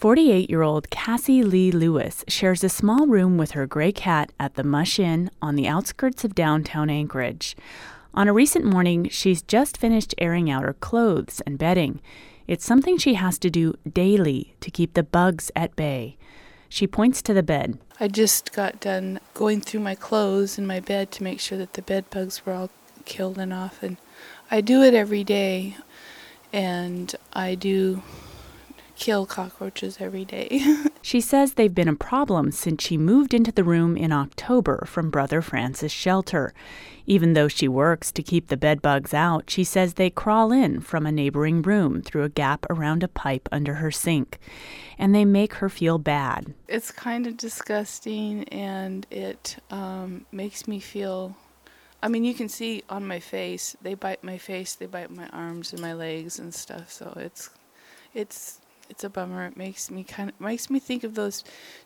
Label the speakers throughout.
Speaker 1: 48-year-old Cassie Lee Lewis shares a small room with her gray cat at the Mush Inn on the outskirts of downtown Anchorage. On a recent morning, she's just finished airing out her clothes and bedding. It's something she has to do daily to keep the bugs at bay. She points to the bed.
Speaker 2: I just got done going through my clothes in my bed to make sure that the bed bugs were all killed and off. And I do it every day, and I do kill cockroaches every day.
Speaker 1: She says they've been a problem since she moved into the room in October from Brother Francis Shelter. Even though she works to keep the bed bugs out, she says they crawl in from a neighboring room through a gap around a pipe under her sink, and they make her feel bad.
Speaker 2: It's kind of disgusting, and it makes me feel... I mean, you can see on my face, they bite my face, they bite my arms and my legs and stuff, so it's a bummer. It makes me think of those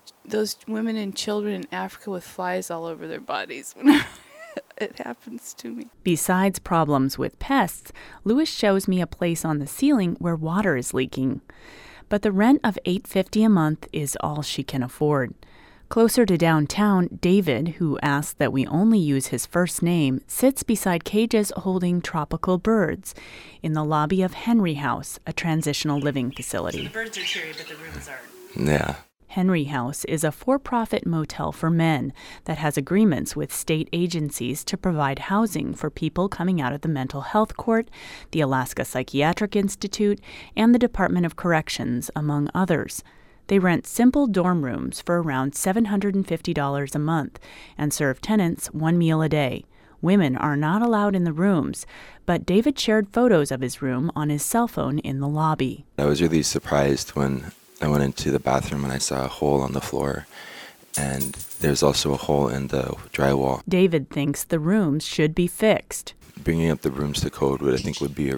Speaker 2: women and children in Africa with flies all over their bodies when it happens to me.
Speaker 1: Besides problems with pests, Lewis shows me a place on the ceiling where water is leaking. But the rent of $8.50 a month is all she can afford. Closer to downtown, David, who asked that we only use his first name, sits beside cages holding tropical birds in the lobby of Henry House, a transitional living facility.
Speaker 3: So the birds are cheery, but the rooms aren't.
Speaker 4: Yeah.
Speaker 1: Henry House is a for-profit motel for men that has agreements with state agencies to provide housing for people coming out of the Mental Health Court, the Alaska Psychiatric Institute, and the Department of Corrections, among others. They rent simple dorm rooms for around $750 a month and serve tenants one meal a day. Women are not allowed in the rooms, but David shared photos of his room on his cell phone in the lobby.
Speaker 4: I was really surprised when I went into the bathroom and I saw a hole on the floor, and there's also a hole in the drywall.
Speaker 1: David thinks the rooms should be fixed.
Speaker 4: Bringing up the rooms to code would be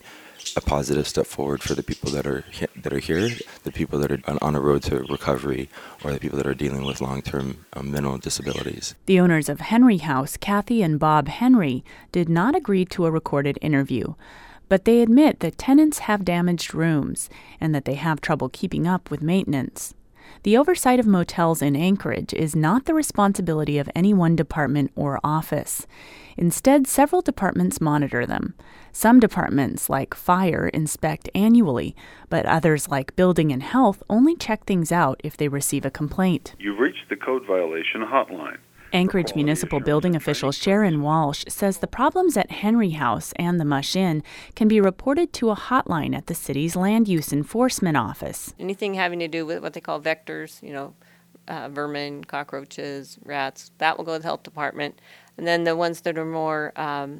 Speaker 4: a positive step forward for the people that are here, the people that are on a road to recovery, or the people that are dealing with long-term mental disabilities.
Speaker 1: The owners of Henry House, Kathy and Bob Henry, did not agree to a recorded interview, but they admit that tenants have damaged rooms and that they have trouble keeping up with maintenance. The oversight of motels in Anchorage is not the responsibility of any one department or office. Instead, several departments monitor them. Some departments, like fire, inspect annually, but others, like building and health, only check things out if they receive a complaint.
Speaker 5: You've reached the code violation hotline.
Speaker 1: Anchorage Municipal Building official Sharon Walsh says the problems at Henry House and the Mush Inn can be reported to a hotline at the city's Land Use Enforcement Office.
Speaker 3: Anything having to do with what they call vectors, vermin, cockroaches, rats, that will go to the health department. And then the ones that are more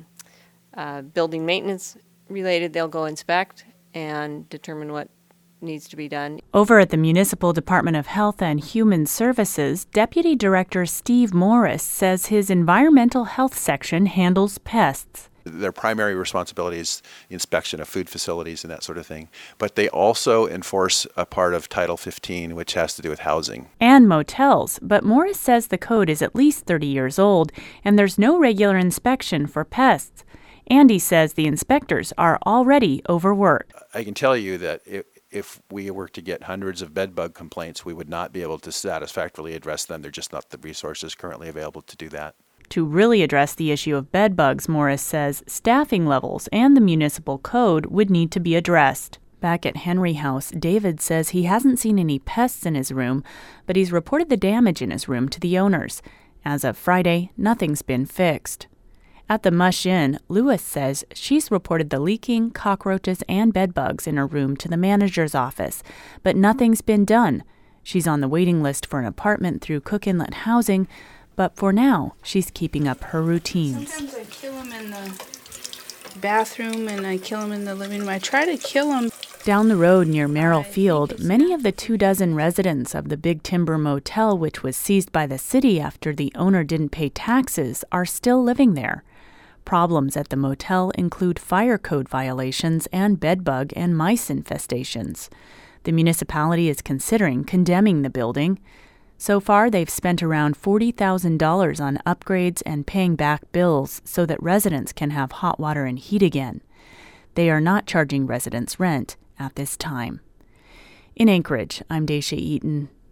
Speaker 3: building maintenance related, they'll go inspect and determine what needs to be done.
Speaker 1: Over at the Municipal Department of Health and Human Services, Deputy Director Steve Morris says his environmental health section handles pests.
Speaker 6: Their primary responsibility is inspection of food facilities and that sort of thing. But they also enforce a part of Title 15, which has to do with housing.
Speaker 1: And motels. But Morris says the code is at least 30 years old, and there's no regular inspection for pests. Andy says the inspectors are already overworked.
Speaker 6: I can tell you that if we were to get hundreds of bed bug complaints, we would not be able to satisfactorily address them. They're just not the resources currently available to do that.
Speaker 1: To really address the issue of bed bugs, Morris says staffing levels and the municipal code would need to be addressed. Back at Henry House, David says he hasn't seen any pests in his room, but he's reported the damage in his room to the owners. As of Friday, nothing's been fixed. At the Mush Inn, Lewis says she's reported the leaking, cockroaches, and bed bugs in her room to the manager's office, but nothing's been done. She's on the waiting list for an apartment through Cook Inlet Housing, but for now, she's keeping up her routines.
Speaker 2: Sometimes I kill them in the bathroom and I kill them in the living room. I try to kill them.
Speaker 1: Down the road near Merrill Field, many of the 24 residents of the Big Timber Motel, which was seized by the city after the owner didn't pay taxes, are still living there. Problems at the motel include fire code violations and bedbug and mice infestations. The municipality is considering condemning the building. So far, they've spent around $40,000 on upgrades and paying back bills so that residents can have hot water and heat again. They are not charging residents rent at this time. In Anchorage, I'm Daisha Eaton.